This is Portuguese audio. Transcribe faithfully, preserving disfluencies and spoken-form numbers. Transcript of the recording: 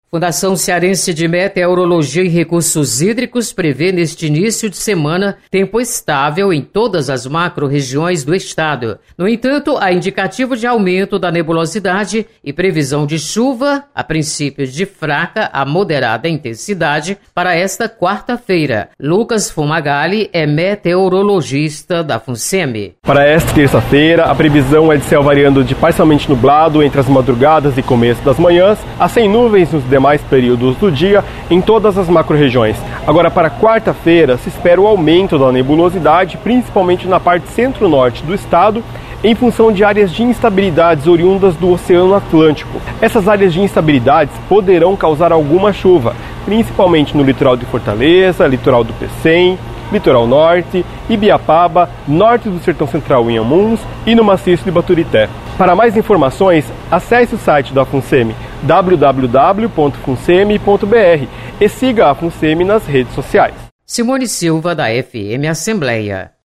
Fundação Cearense de Meteorologia e Recursos Hídricos prevê neste início de semana tempo estável em todas as macro-regiões do estado. No entanto, há indicativo de aumento da nebulosidade e previsão de chuva, a princípio de fraca a moderada intensidade, para esta quarta-feira. Lucas Fumagalli é meteorologista da FUNSEMI. Para esta terça-feira, a previsão é de céu variando de parcialmente nublado entre as madrugadas e começo das manhãs, a sem nuvens nos demais períodos do dia em todas as macro-regiões. Agora, para quarta-feira, se espera o aumento da nebulosidade, principalmente na parte centro-norte do estado, em função de áreas de instabilidades oriundas do Oceano Atlântico. Essas áreas de instabilidades poderão causar alguma chuva, principalmente no litoral de Fortaleza, litoral do Pecém, litoral norte, Ibiapaba, norte do Sertão Central em Inhamuns e no maciço de Baturité. Para mais informações, acesse o site da FUNSEMI, w w w ponto funsemi ponto b r, e siga a FUNSEMI nas redes sociais. Simone Silva, da F M Assembleia.